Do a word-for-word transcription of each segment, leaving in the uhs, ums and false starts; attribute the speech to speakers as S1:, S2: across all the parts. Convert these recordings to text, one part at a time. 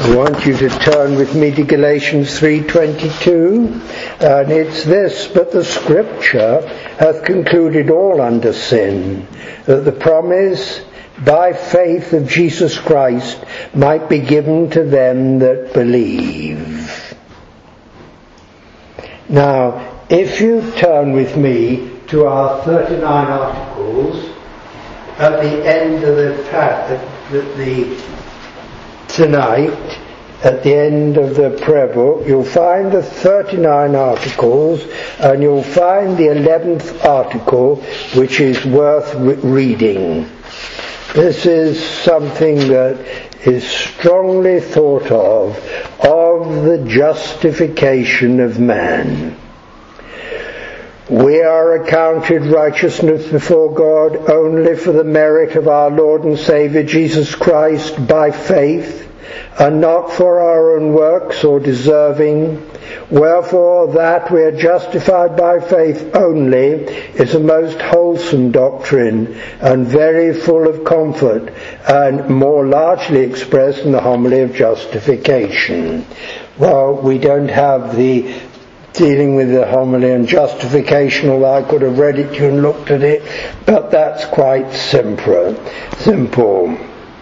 S1: I want you to turn with me to Galatians three twenty-two, and it's this: but the Scripture hath concluded all under sin, that the promise by faith of Jesus Christ might be given to them that believe. Now, if you turn with me to our thirty-nine articles, at the end of the, the, the tonight, at the end of the prayer book, you'll find the thirty-nine articles, and you'll find the eleventh article, which is worth re- reading. This is something that is strongly thought of, of the justification of man. We are accounted righteousness before God only for the merit of our Lord and Saviour Jesus Christ by faith, and not for our own works or deserving. Wherefore that we are justified by faith only is a most wholesome doctrine, and very full of comfort, and more largely expressed in the homily of justification. Well, we don't have the dealing with the homily and justification, although I could have read it to you and looked at it, but that's quite simple. Simple.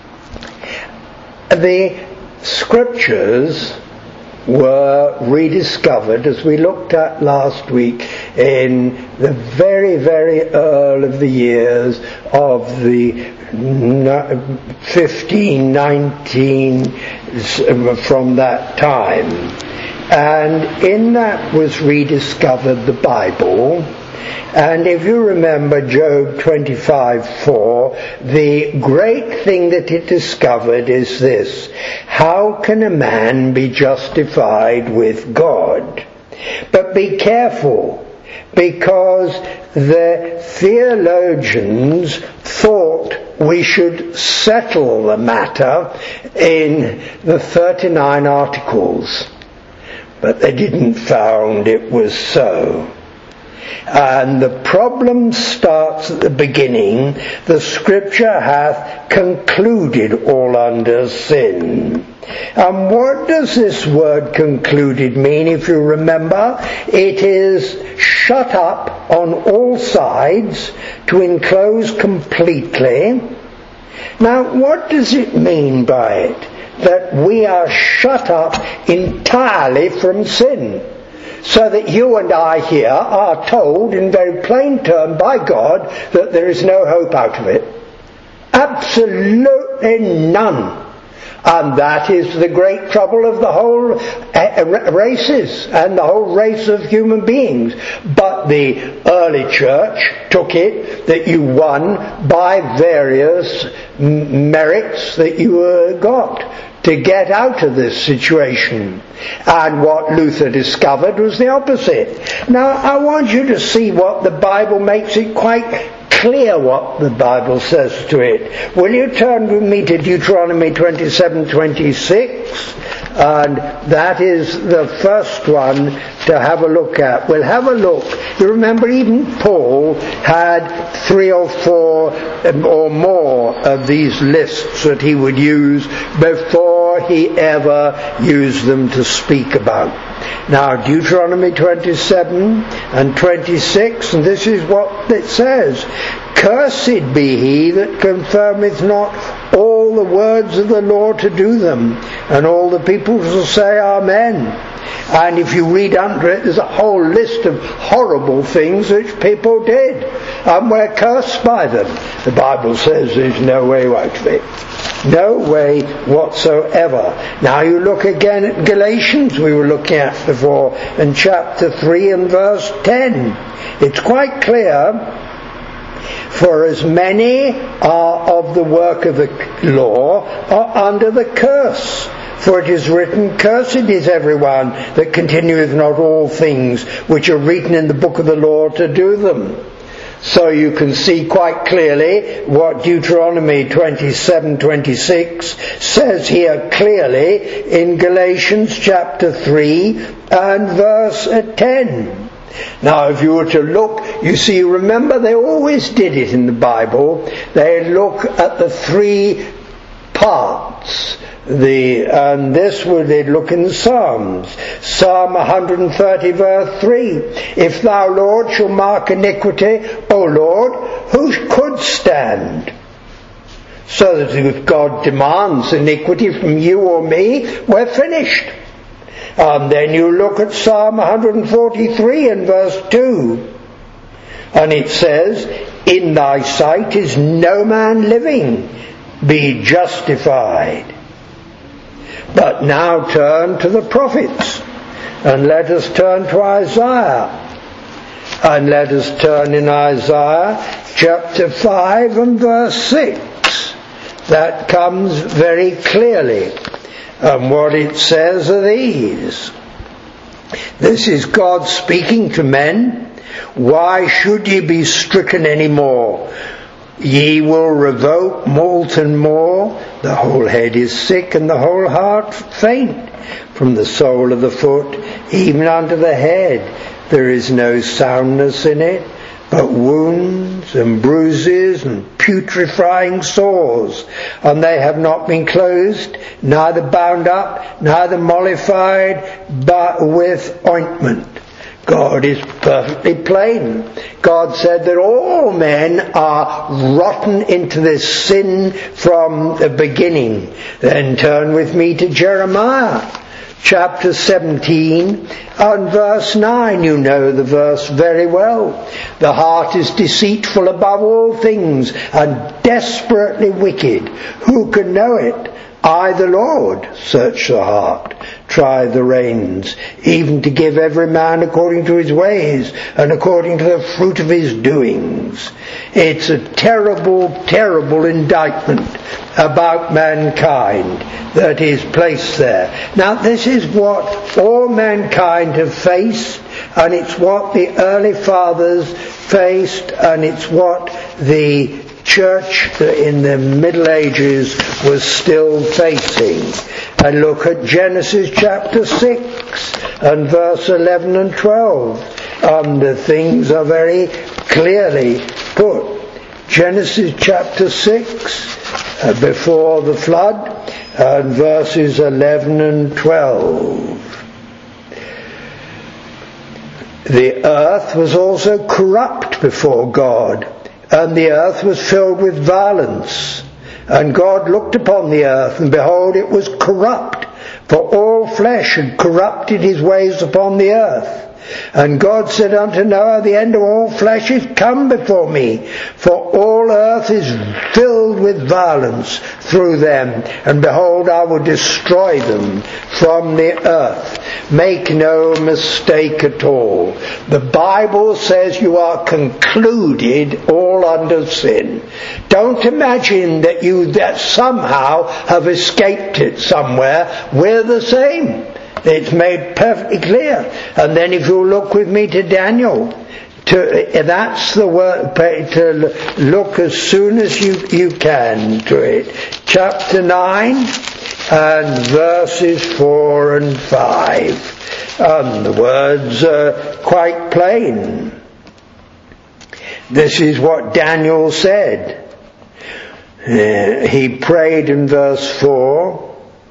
S1: The Scriptures were rediscovered, as we looked at last week, in the very, very early of the years of the fifteen nineteen, from that time. And in that was rediscovered the Bible. And if you remember Job twenty-five four, the great thing that it discovered is this: how can a man be justified with God? But be careful, because the theologians thought we should settle the matter in the thirty-nine articles, but they didn't found it was so. And the problem starts at the beginning. The Scripture hath concluded all under sin. And what does this word concluded mean? If you remember, it is shut up on all sides to enclose completely. Now, what does it mean by it? That we are shut up entirely from sin. So that you and I here are told in very plain terms by God that there is no hope out of it. Absolutely none. And that is the great trouble of the whole races and the whole race of human beings. But the early church took it that you won by various merits that you got to get out of this situation. And what Luther discovered was the opposite. Now, I want you to see what the Bible makes it quite clear what the Bible says to it. Will you turn with me to Deuteronomy twenty-seven twenty-six? And that is the first one to have a look at. We'll have a look. You remember even Paul had three or four or more of these lists that he would use before he ever used them to speak about. Now, Deuteronomy twenty-seven and twenty-six, and this is what it says: cursed be he that confirmeth not all the words of the Lord to do them. And all the people shall say Amen. And if you read under it, there's a whole list of horrible things which people did, and we're cursed by them. The Bible says there's no way out of it. No way whatsoever. Now you look again at Galatians, we were looking at before, in chapter three and verse ten. It's quite clear: for as many are of the work of the law are under the curse. For it is written, cursed is everyone that continueth not all things which are written in the book of the law to do them. So you can see quite clearly what Deuteronomy twenty-seven twenty-six says here clearly in Galatians chapter three and verse ten. Now, if you were to look, you see, remember they always did it in the Bible. They look at the three parts. The, and this would look in the Psalms. Psalm one hundred thirty verse three. If thou, Lord, shall mark iniquity, O Lord, who could stand? So that if God demands iniquity from you or me, we're finished. And then you look at Psalm one hundred forty-three and verse two. And it says, in thy sight is no man living, be justified. But now turn to the prophets, and let us turn to Isaiah. And let us turn in Isaiah chapter five and verse six. That comes very clearly. And what it says are these. This is God speaking to men. Why should ye be stricken any more? Ye will revoke molten more. The whole head is sick and the whole heart faint. From the sole of the foot even unto the head there is no soundness in it, but wounds and bruises and putrefying sores. And they have not been closed, neither bound up, neither mollified, but with ointment. God is perfectly plain. God said that all men are rotten into this sin from the beginning. Then turn with me to Jeremiah chapter seventeen and verse nine. You know the verse very well. The heart is deceitful above all things and desperately wicked. Who can know it? I, the Lord, search the heart, try the reins, even to give every man according to his ways and according to the fruit of his doings. It's a terrible, terrible indictment about mankind that is placed there. Now, this is what all mankind have faced, and it's what the early fathers faced, and it's what the church in the Middle Ages was still facing. And look at Genesis chapter six and verse eleven and twelve. Um, the things are very clearly put. Genesis chapter six, uh, before the flood, and verses eleven and twelve. The earth was also corrupt before God, and the earth was filled with violence. And God looked upon the earth, and behold, it was corrupt, for all flesh had corrupted his ways upon the earth. And God said unto Noah, the end of all flesh is come before me, for all earth is filled with violence through them, and behold, I will destroy them from the earth. Make no mistake at all. The Bible says you are concluded all under sin. Don't imagine that you that somehow have escaped it somewhere. We're the same. It's made perfectly clear. And then if you look with me to Daniel, to, that's the word, to look as soon as you, you can to it. Chapter nine and verses four and five. And the words are quite plain. This is what Daniel said. Uh, he prayed in verse four.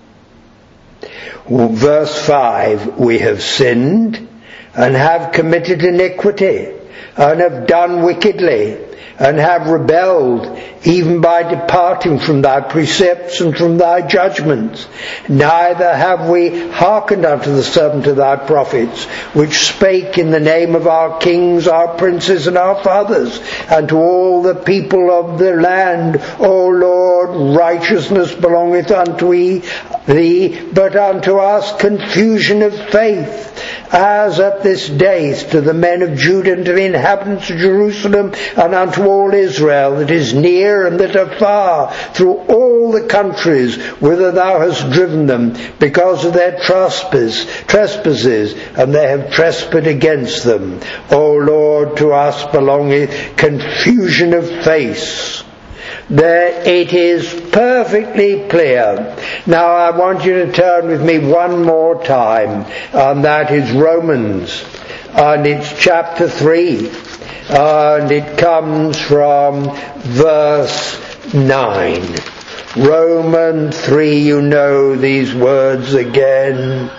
S1: Verse five, we have sinned and have committed iniquity and have done wickedly and have rebelled even by departing from thy precepts and from thy judgments. Neither have we hearkened unto the servant of thy prophets, which spake in the name of our kings, our princes, and our fathers, and to all the people of the land. O Lord, righteousness belongeth unto thee, but unto us confusion of faith, as at this day to the men of Judah and to the inhabitants of Jerusalem, and unto all Israel that is near and that are far, through all the countries whither thou hast driven them, because of their trespass, trespasses, and they have trespassed against them. O Lord, to us belongeth confusion of face. There it is perfectly clear. Now I want you to turn with me one more time, and that is Romans, and it's chapter three, and it comes from verse nine. Romans three, you know these words again.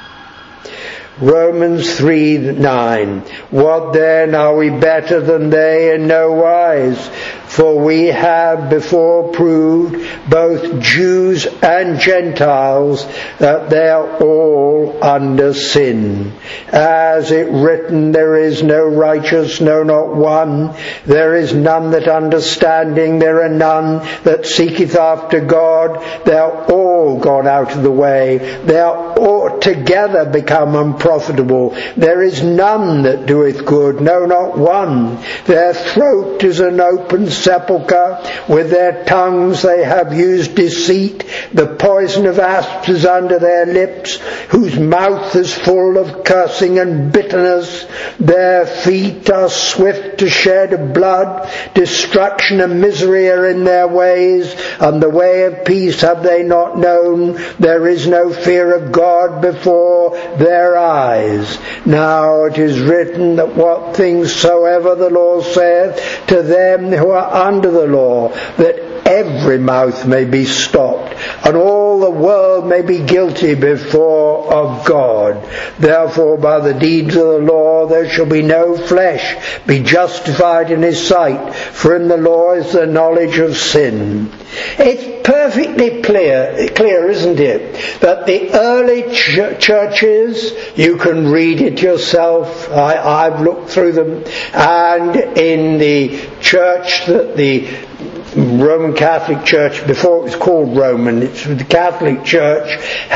S1: Romans three nine. What then, are we better than they? In no wise. For we have before proved, both Jews and Gentiles, that they are all under sin. As it written, there is no righteous, no, not one. There is none that understanding, there are none that seeketh after God. They are all gone out of the way. They are all together become unprofitable. There is none that doeth good, no, not one. Their throat is an open sepulchre. With their tongues they have used deceit. The poison of asps is under their lips, whose mouth is full of cursing and bitterness. Their feet are swift to shed blood. Destruction and misery are in their ways, and the way of peace have they not known. There is no fear of God before their eyes. Now it is written that what things soever the law saith to them who are under the law, that every mouth may be stopped, and all the world may be guilty before of God. Therefore by the deeds of the law there shall be no flesh be justified in his sight, for in the law is the knowledge of sin. It's perfectly clear, clear, isn't it, that the early ch- churches, you can read it yourself, I, I've looked through them, and in the church that the Roman Catholic Church, before it was called Roman, it's the Catholic Church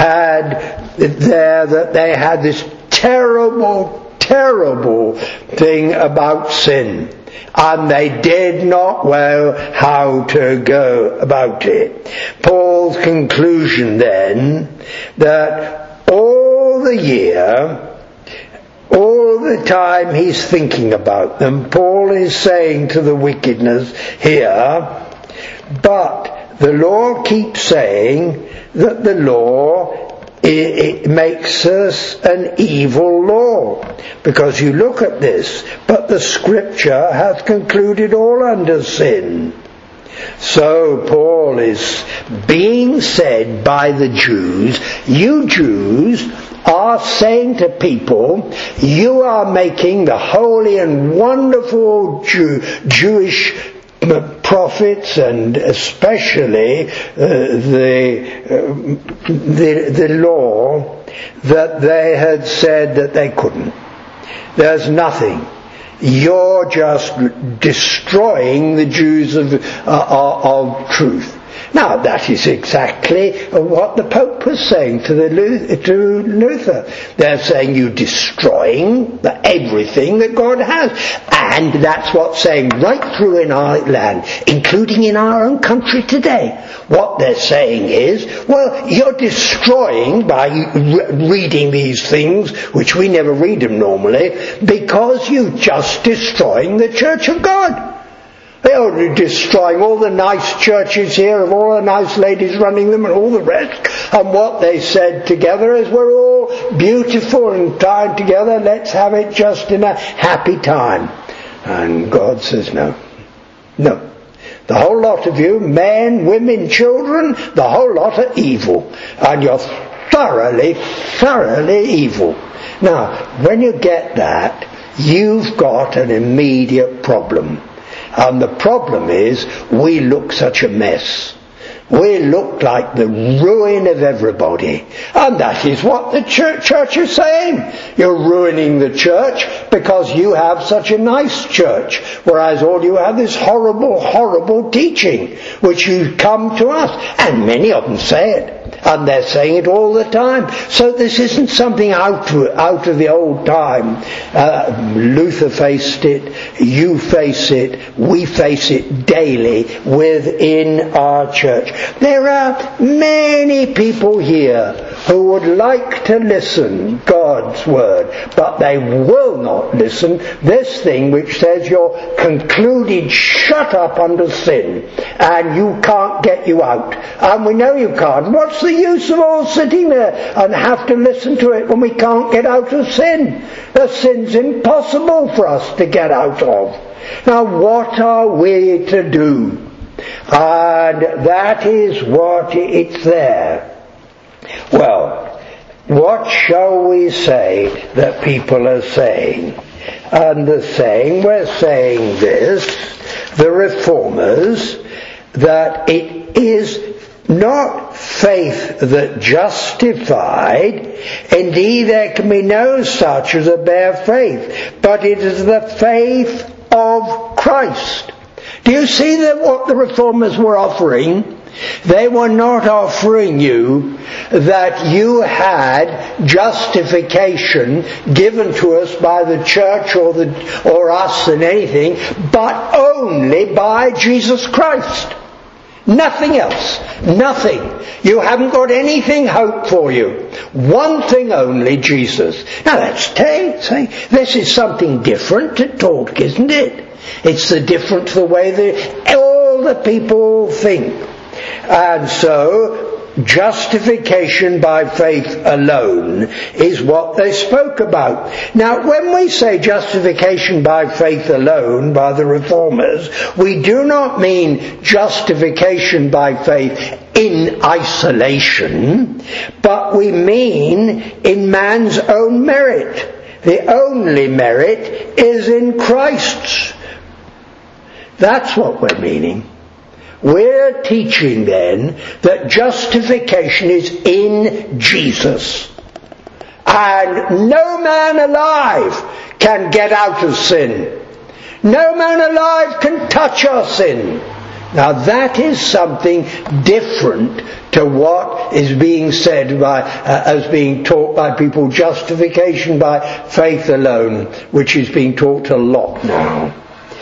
S1: had there that they had this terrible, terrible thing about sin. And they did not know how to go about it. Paul's conclusion then, that all the year, all the time he's thinking about them, Paul is saying to the wickedness here, but the law keeps saying that the law It, it makes us an evil law, because you look at this, but the scripture hath concluded all under sin. So Paul is being said by the Jews, you Jews are saying to people, you are making the holy and wonderful Jew, Jewish prophets, and especially uh, the, uh, the the law, that they had said that they couldn't. There's nothing. You're just destroying the Jews of, uh, of truth. Now that is exactly what the Pope was saying to, the, to Luther. They're saying you're destroying the, everything that God has. And that's what's saying right through in our land, including in our own country today. What they're saying is, well, you're destroying by re- reading these things, which we never read them normally, because you're just destroying the Church of God. They are destroying all the nice churches here, of all the nice ladies running them and all the rest. And what they said together is, we're all beautiful and tied together, let's have it just in a happy time. And God says no. No. The whole lot of you, men, women, children, the whole lot are evil. And you're thoroughly, thoroughly evil. Now, when you get that, you've got an immediate problem. And the problem is, we look such a mess. We look like the ruin of everybody. And that is what the church, church is saying. You're ruining the church because you have such a nice church, whereas all you have is horrible, horrible teaching, which you come to us. And many of them say it. And they're saying it all the time. So this isn't something out of, out of the old time. Uh, Luther faced it, you face it, we face it daily within our church. There are many people here who would like to listen God's word, but they will not listen this thing which says you're concluded shut up under sin and you can't get you out. And we know you can't. What's the use of all sitting there and have to listen to it when we can't get out of sin? The sin's impossible for us to get out of. Now what are we to do? And that is what it's there. Well, what shall we say that people are saying? And the saying, we're saying this, the Reformers, that it is not faith that justified, indeed there can be no such as a bare faith, but it is the faith of Christ. Do you see that what the Reformers were offering? They were not offering you that you had justification given to us by the church or the or us and anything, but only by Jesus Christ. Nothing else. Nothing. You haven't got anything hoped for you. One thing only, Jesus. Now that's say, this is something different to talk, isn't it? It's the different the way that all the people think. And so, justification by faith alone is what they spoke about. Now, when we say justification by faith alone by the Reformers, we do not mean justification by faith in isolation, but we mean in man's own merit. The only merit is in Christ's. That's what we're meaning. We're teaching then that justification is in Jesus. And no man alive can get out of sin. No man alive can touch our sin. Now that is something different to what is being said by, uh, as being taught by people, justification by faith alone, which is being taught a lot now.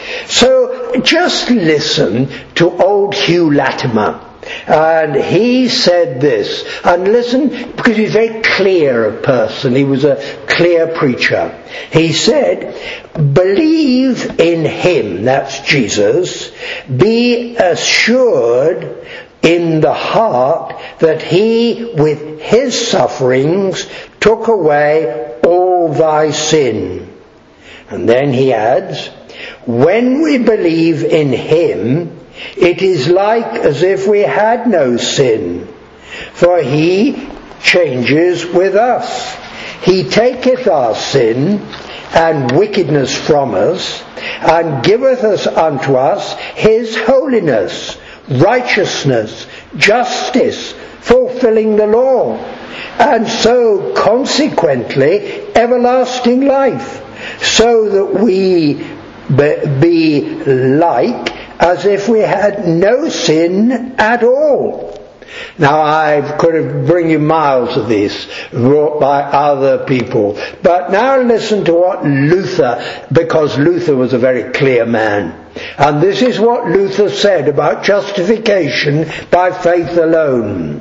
S1: So just listen to old Hugh Latimer. And he said this, and listen, because he's a very clear person, he was a clear preacher. He said, believe in him, that's Jesus, be assured in the heart that he with his sufferings took away all thy sin. And then he adds, when we believe in him, it is like as if we had no sin, for he changes with us. He taketh our sin and wickedness from us, and giveth us unto us his holiness, righteousness, justice, fulfilling the law, and so consequently everlasting life, so that we be like as if we had no sin at all. Now I could have bring you miles of this wrought by other people, but now listen to what Luther, because Luther was a very clear man, and this is what Luther said about justification by faith alone.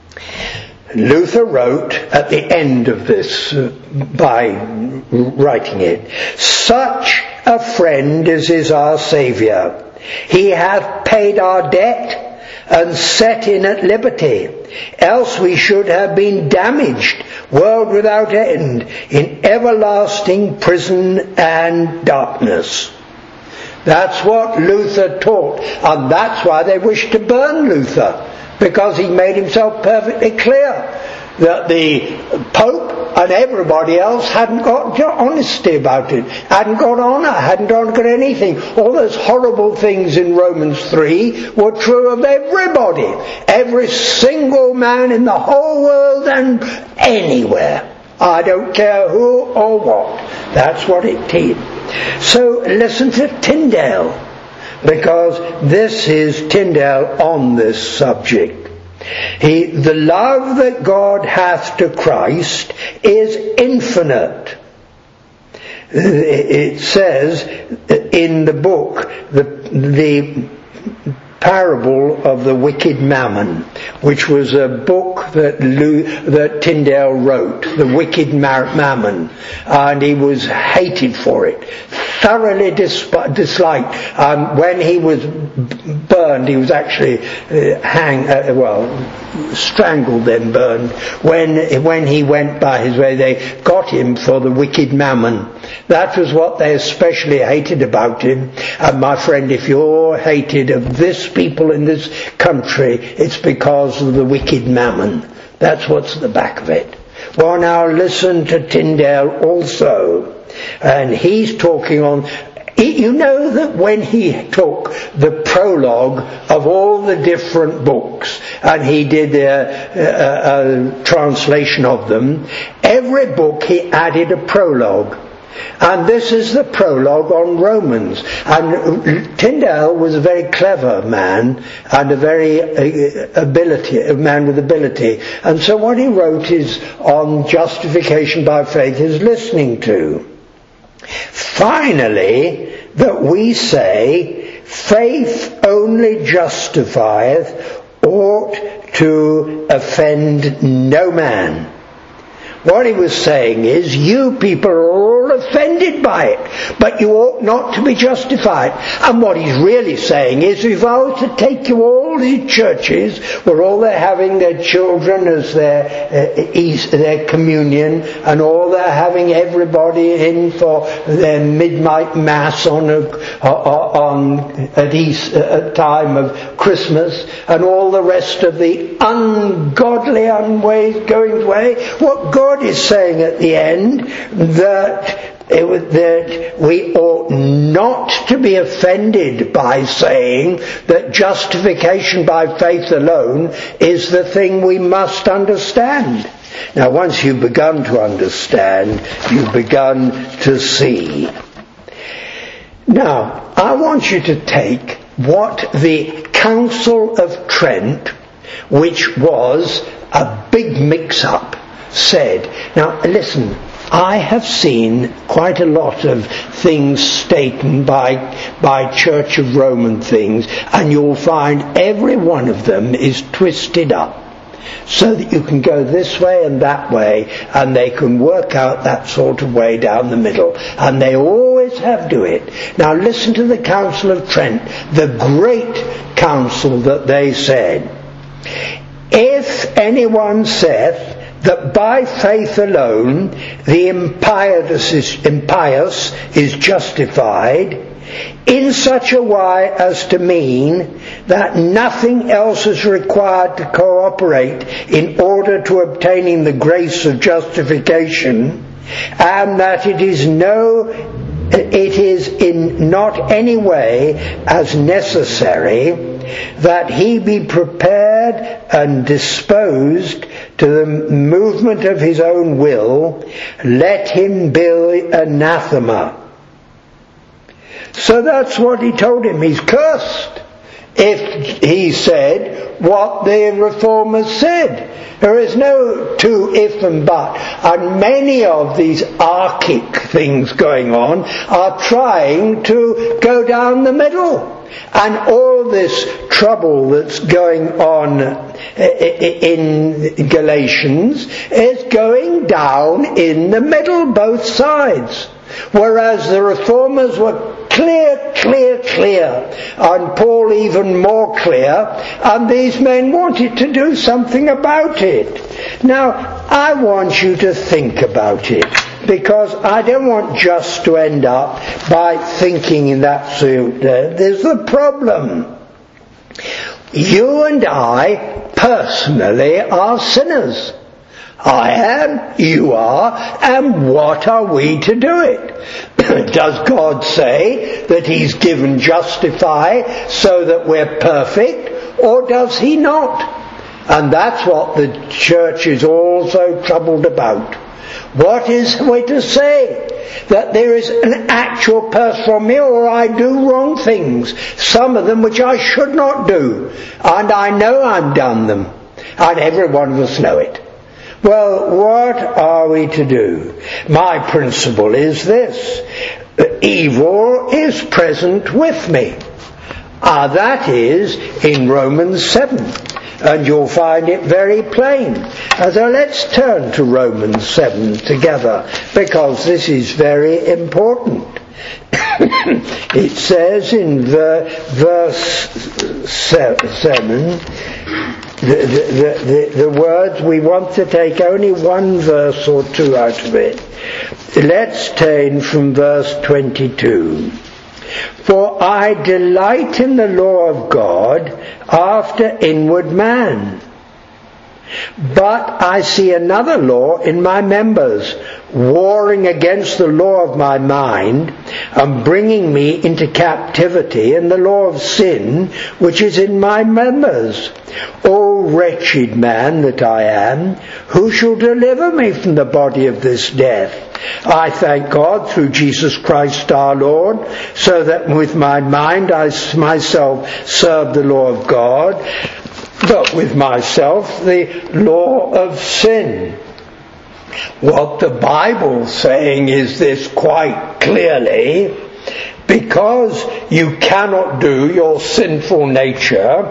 S1: Luther wrote at the end of this, uh, by writing it, such a friend as is our Saviour. He hath paid our debt and set in at liberty. Else we should have been damaged, world without end, in everlasting prison and darkness. That's what Luther taught, and that's why they wished to burn Luther, because he made himself perfectly clear that the Pope and everybody else hadn't got honesty about it, hadn't got honour, hadn't got anything. All those horrible things in Romans three were true of everybody, every single man in the whole world and anywhere. I don't care who or what. That's what it did. So listen to Tyndale, because this is Tyndale on this subject. He, the love that God hath to Christ is infinite. It says in the book, the, the parable of the wicked mammon, which was a book that Lou, that Tyndale wrote, the wicked mammon, and he was hated for it, thoroughly dis- disliked. Um, when he was burned burned. He was actually uh, hang, uh, well, strangled then burned. When when he went by his way, they got him for the wicked mammon. That was what they especially hated about him. And my friend, if you're hated of this people in this country, it's because of the wicked mammon. That's what's at the back of it. Well, now listen to Tyndale also. And he's talking on, you know that when he took the prologue of all the different books and he did a, a, a translation of them, every book he added a prologue. And this is the prologue on Romans. And Tyndale was a very clever man and a very uh, ability, a man with ability. And so what he wrote is on justification by faith is listening to. Finally, that we say, faith only justifieth, ought to offend no man. What he was saying is, you people are all offended by it, but you ought not to be justified. And what he's really saying is, if I were to take you all these churches where all they're having their children as their uh, East, their communion, and all they're having everybody in for their midnight mass on a, on at East at time of Christmas, and all the rest of the ungodly unways going way, what God is saying at the end that, it, that we ought not to be offended by saying that justification by faith alone is the thing we must understand. Now, once you've begun to understand, you've begun to see. Now, I want you to take what the Council of Trent, which was a big mix-up, said. Now listen, I have seen quite a lot of things stated by by Church of Roman things, and you'll find every one of them is twisted up so that you can go this way and that way, and they can work out that sort of way down the middle, and they always have do it. Now listen to the Council of Trent, the great council that they said. If anyone saith that by faith alone the impious is, impious is justified, in such a way as to mean that nothing else is required to cooperate in order to obtaining the grace of justification, and that it is no it is in not any way as necessary that he be prepared and disposed to the movement of his own will, let him be anathema. So that's what he told him. He's cursed if he said what the Reformers said. There is no two if and but. And many of these archaic things going on are trying to go down the middle. And all this trouble that's going on in Galatians is going down in the middle, both sides. Whereas the Reformers were clear, clear, clear, and Paul even more clear, and these men wanted to do something about it. Now, I want you to think about it, because I don't want just to end up by thinking in that suit. There's the problem. You and I, personally, are sinners. I am, you are, and what are we to do it? Does God say that He's given justify so that we're perfect, or does He not? And that's what the church is also troubled about. What is we to say? That there is an actual person from me, or I do wrong things, some of them which I should not do, and I know I've done them, and every one of us know it. Well, what are we to do? My principle is this: evil is present with me. Ah, that is in Romans seven. And you'll find it very plain. So let's turn to Romans seven together, because this is very important. It says in ver- verse seven, the, the, the, the words, we want to take only one verse or two out of it. Let's turn from verse twenty-two. For I delight in the law of God after inward man. But I see another law in my members, warring against the law of my mind, and bringing me into captivity in the law of sin, which is in my members. O wretched man that I am, who shall deliver me from the body of this death? I thank God through Jesus Christ our Lord, so that with my mind I myself serve the law of God, but with myself the law of sin. What the Bible's saying is this quite clearly: because you cannot do your sinful nature,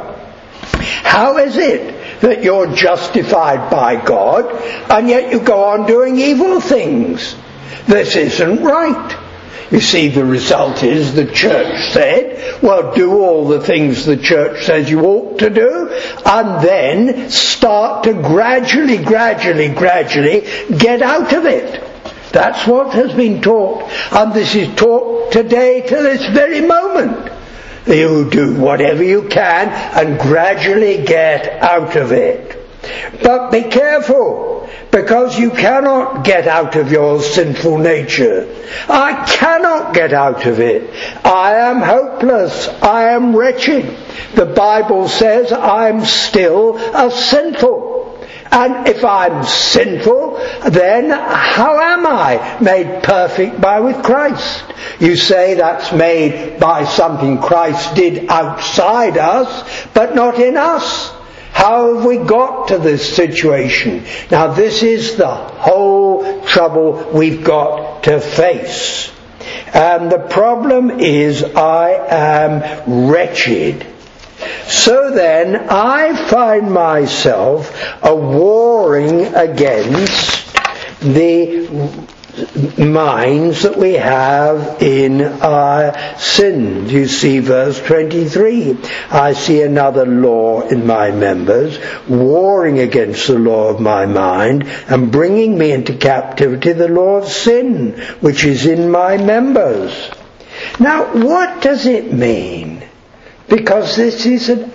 S1: how is it that you're justified by God and yet you go on doing evil things? This isn't right. You see, the result is the church said, well, do all the things the church says you ought to do, and then start to gradually, gradually, gradually get out of it. That's what has been taught, and this is taught today to this very moment. You do whatever you can and gradually get out of it. But be careful, because you cannot get out of your sinful nature. I cannot get out of it. I am hopeless. I am wretched. The Bible says I'm still a sinful. And if I'm sinful, then how am I made perfect by with Christ? You say that's made by something Christ did outside us, but not in us. How have we got to this situation? Now this is the whole trouble we've got to face. And the problem is I am wretched. So then I find myself a warring against the minds that we have in our sins. You see verse twenty-three. I see another law in my members, warring against the law of my mind, and bringing me into captivity the law of sin, which is in my members. Now, what does it mean? Because this is an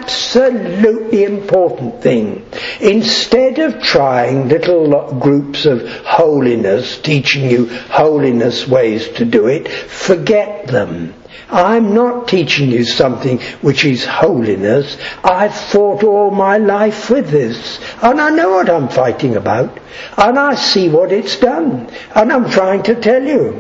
S1: absolutely important thing. Instead of trying little groups of holiness, teaching you holiness ways to do it, forget them. I'm not teaching you something which is holiness. I've fought all my life with this. And I know what I'm fighting about. And I see what it's done. And I'm trying to tell you.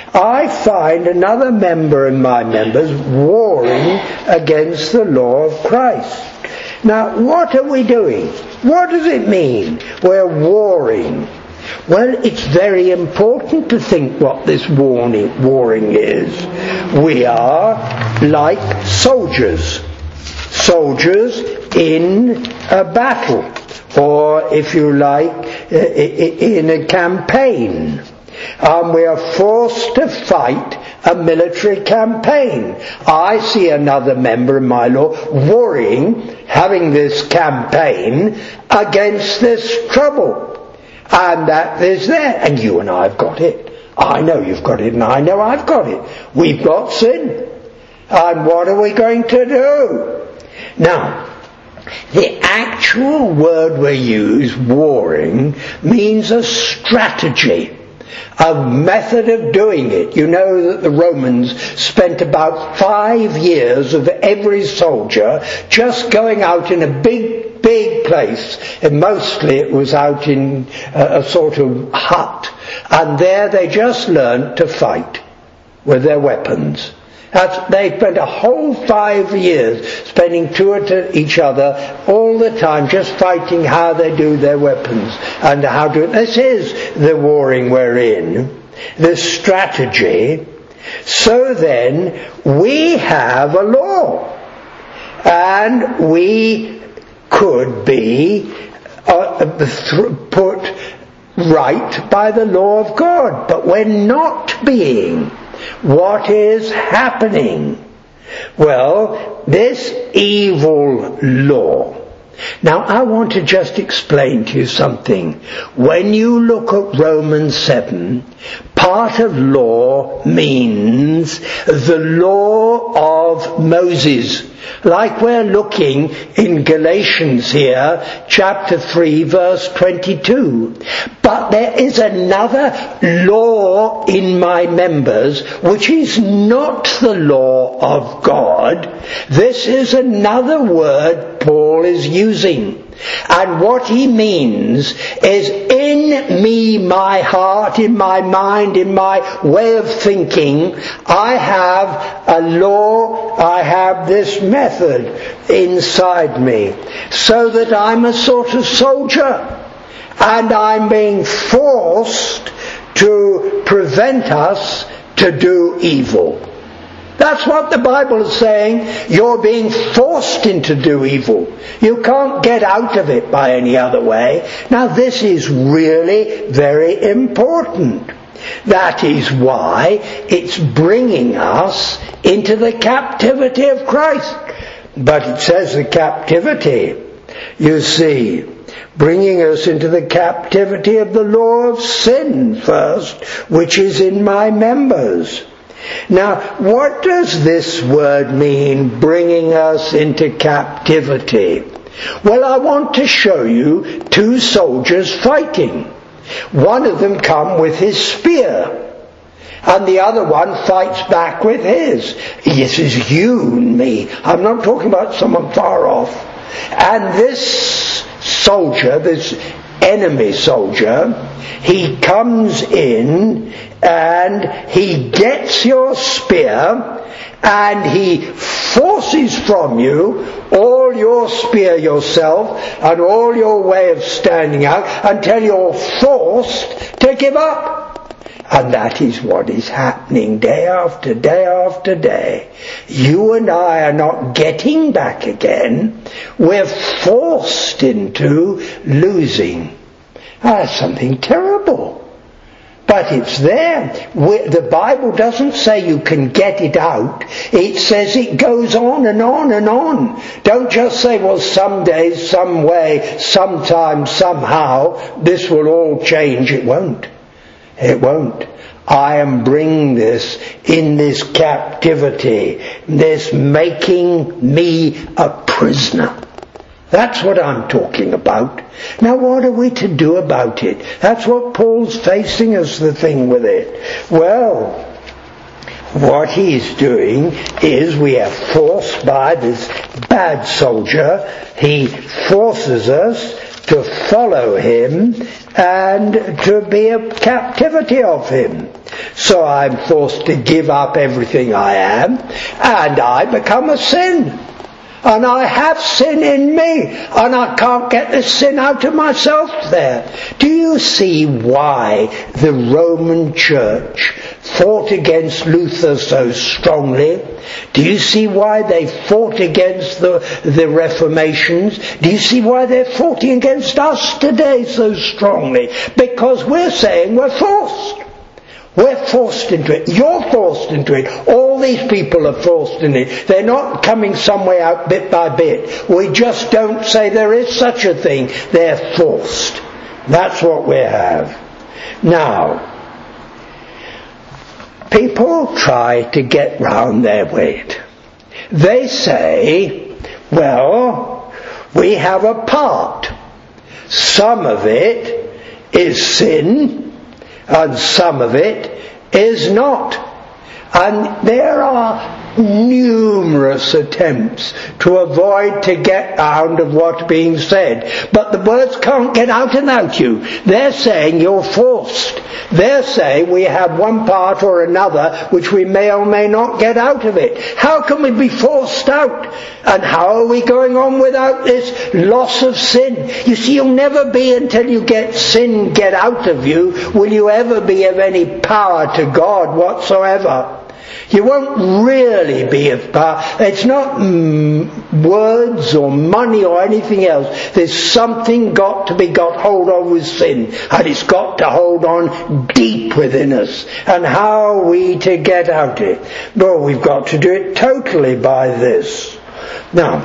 S1: I find another member in my members warring against the law of Christ. Now, what are we doing? What does it mean? We're warring. Well, it's very important to think what this warning, warring is. We are like soldiers. Soldiers in a battle. Or, if you like, in a campaign. And we are forced to fight a military campaign. I see another member in my law warring, having this campaign against this trouble. And that is there. And you and I have got it. I know you've got it and I know I've got it. We've got sin. And what are we going to do? Now, the actual word we use, warring, means a strategy. A method of doing it. You know that the Romans spent about five years of every soldier just going out in a big, big place. And mostly it was out in a, a sort of hut. And there they just learned to fight with their weapons. That's, they spent a whole five years spending to each other all the time just fighting how they do their weapons and how to... This is the warring we're in, the strategy. So then we have a law and we could be uh, put right by the law of God, but we're not being. What is happening? Well, this evil law. Now I want to just explain to you something. When you look at Romans seven, part of law means the law of Moses. Like we're looking in Galatians here, chapter three, verse twenty-two. But there is another law in my members, which is not the law of God. This is another word Paul is using. And what he means is, in me, my heart, in my mind, in my way of thinking, I have a law, I have this method inside me, so that I'm a sort of soldier, and I'm being forced to prevent us to do evil. That's what the Bible is saying. You're being forced into do evil. You can't get out of it by any other way. Now this is really very important. That is why it's bringing us into the captivity of Christ. But it says the captivity, you see, bringing us into the captivity of the law of sin first, which is in my members. Now, what does this word mean, bringing us into captivity? Well, I want to show you two soldiers fighting. One of them come with his spear, and the other one fights back with his. This is you and me. I'm not talking about someone far off. And this soldier, this enemy soldier, he comes in and he gets your spear and he forces from you all your spear yourself and all your way of standing out until you're forced to give up. And that is what is happening day after day after day. You and I are not getting back again. We're forced into losing. That's something terrible. But it's there. We, the Bible doesn't say you can get it out. It says it goes on and on and on. Don't just say, well, someday, some way, sometime, somehow, this will all change. It won't. It won't. I am bringing this in this captivity, this making me a prisoner. That's what I'm talking about. Now what are we to do about it? That's what Paul's facing as the thing with it. Well, what he's doing is we are forced by this bad soldier. He forces us to follow him and to be a captivity of him. So I'm forced to give up everything I am, and I become a sin. And I have sin in me, and I can't get the sin out of myself there. Do you see why the Roman Church fought against Luther so strongly? Do you see why they fought against the, the Reformations? Do you see why they're fighting against us today so strongly? Because we're saying we're forced. We're forced into it. You're forced into it. All these people are forced into it. They're not coming some way out bit by bit. We just don't say there is such a thing. They're forced. That's what we have. Now, people try to get round their weight. They say, well, we have a part. Some of it is sin, and some of it is not. And there are numerous attempts to avoid to get out of what's being said. But the words can't get out and out you. They're saying you're forced. They're saying we have one part or another which we may or may not get out of it. How can we be forced out? And how are we going on without this loss of sin? You see, you'll never be, until you get sin get out of you, will you ever be of any power to God whatsoever. You won't really be of power. It's not mm, words or money or anything else. There's something got to be got hold of with sin, and it's got to hold on deep within us. And how are we to get out of it? Well, we've got to do it totally by this. Now,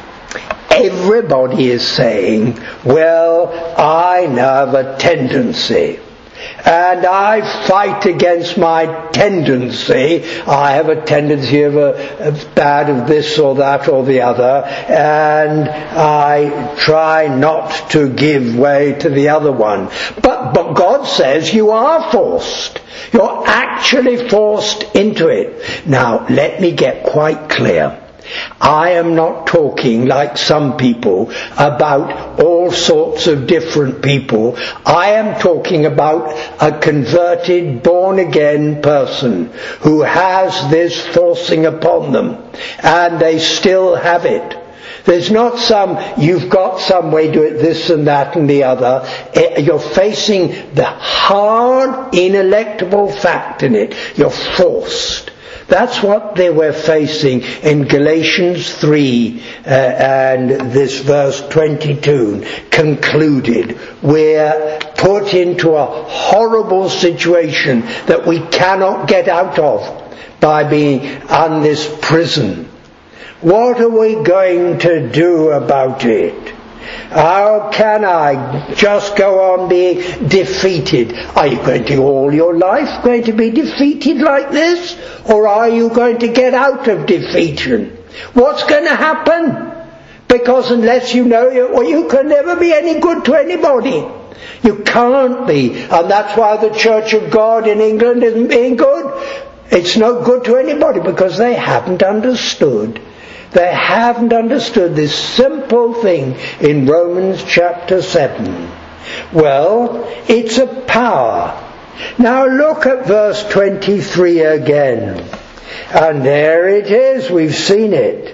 S1: everybody is saying, well, I have a tendency, and I fight against my tendency. I have a tendency of a, a bad of this or that or the other, and I try not to give way to the other one. But, but God says you are forced. You're actually forced into it. Now, let me get quite clear. I am not talking, like some people, about all sorts of different people. I am talking about a converted, born-again person who has this forcing upon them, and they still have it. There's not some, you've got some way to do it, this and that and the other. You're facing the hard, ineluctable fact in it. You're forced. That's what they were facing in Galatians three uh, and this verse twenty-two concluded. We're put into a horrible situation that we cannot get out of by being in this prison. What are we going to do about it? How can I just go on being defeated? Are you going to all your life going to be defeated like this? Or are you going to get out of defeation? What's going to happen? Because unless you know it, well, you can never be any good to anybody. You can't be. And that's why the Church of God in England isn't being good. It's no good to anybody because they haven't understood. They haven't understood this simple thing in Romans chapter seven. Well, it's a power. Now look at verse twenty-three again. And there it is, we've seen it.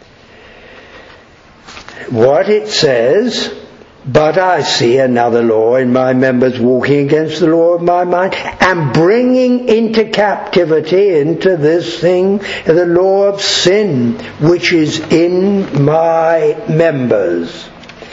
S1: What it says, but I see another law in my members walking against the law of my mind and bringing into captivity, into this thing, the law of sin which is in my members.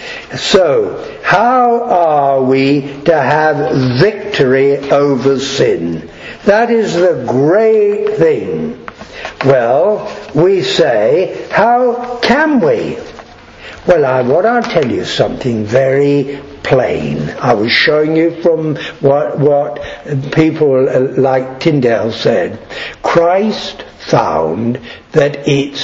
S1: So, how are we to have victory over sin? That is the great thing. Well, we say, how can we? Well, I want to tell you something very plain. I was showing you from what what people like Tyndale said. Christ found that it's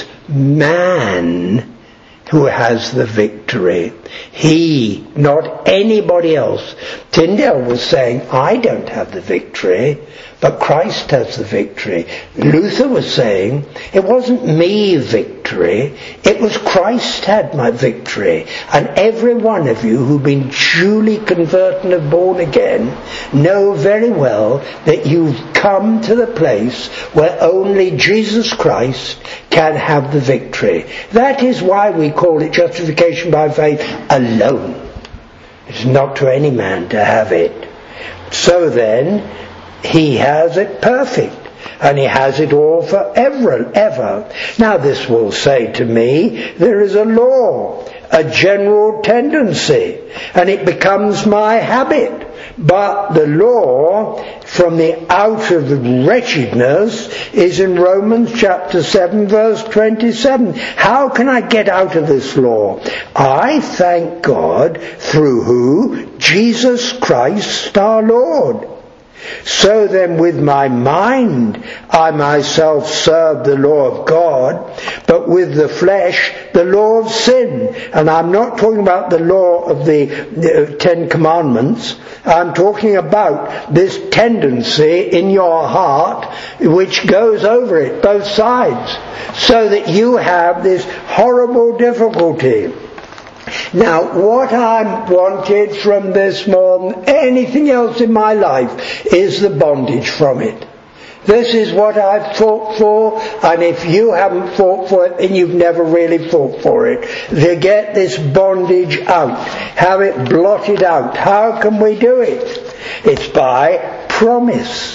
S1: man who has the victory. He, not anybody else. Tyndale was saying, I don't have the victory, but Christ has the victory. Luther was saying, it wasn't me victory, it was Christ had my victory. And every one of you who've been duly converted and born again know very well that you've come to the place where only Jesus Christ can have the victory. That is why we call it justification by faith alone. It's not to any man to have it. So then, he has it perfect. And he has it all forever, ever. Now this will say to me, there is a law, a general tendency, and it becomes my habit. But the law from the out of wretchedness is in Romans chapter seven verse twenty-seven. How can I get out of this law? I thank God through who? Jesus Christ our Lord. So then with my mind I myself serve the law of God, but with the flesh the law of sin. And I'm not talking about the law of the, the Ten Commandments. I'm talking about this tendency in your heart which goes over it, both sides, so that you have this horrible difficulty. Now, what I wanted from this more than anything else in my life is the bondage from it. This is what I've fought for, and if you haven't fought for it, then you've never really fought for it. To get this bondage out, have it blotted out. How can we do it? It's by promise.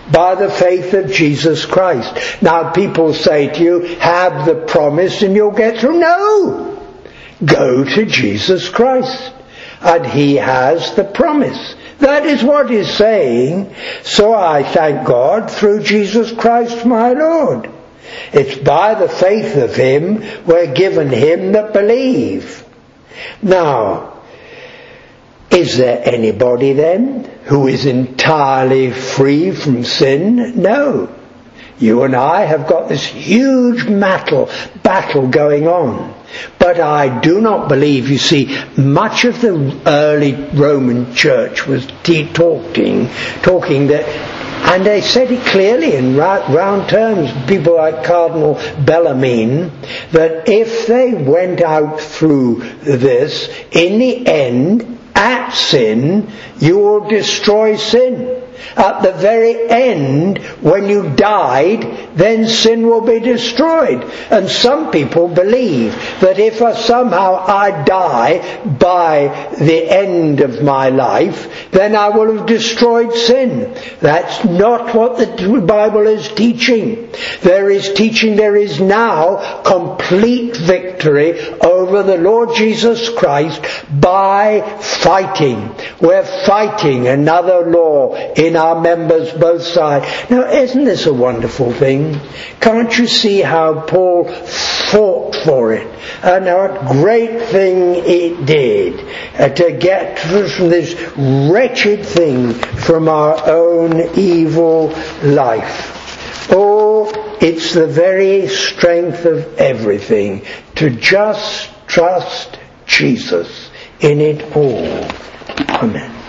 S1: by the faith of Jesus Christ. Now people say to you, have the promise and you'll get through. No! Go to Jesus Christ, and He has the promise. That is what He's saying. So I thank God through Jesus Christ my Lord. It's by the faith of Him we're given Him that believe. Now, is there anybody then who is entirely free from sin? No. You and I have got this huge battle, battle going on. But I do not believe, you see, much of the early Roman Church was te- talking, talking that, and they said it clearly in ra- round terms, people like Cardinal Bellarmine, that if they went out through this, in the end, at sin, you will destroy sin. At the very end, when you died, then sin will be destroyed. And some people believe that if I, somehow I die by the end of my life, then I will have destroyed sin. That's not what the Bible is teaching. There is teaching there is now complete victory over the Lord Jesus Christ by fighting. We're fighting another law in our members both sides. Now, isn't this a wonderful thing? Can't you see how Paul fought for it? And what great thing it did uh, to get from this wretched thing from our own evil life. Oh, it's the very strength of everything to just trust Jesus in it all. Amen.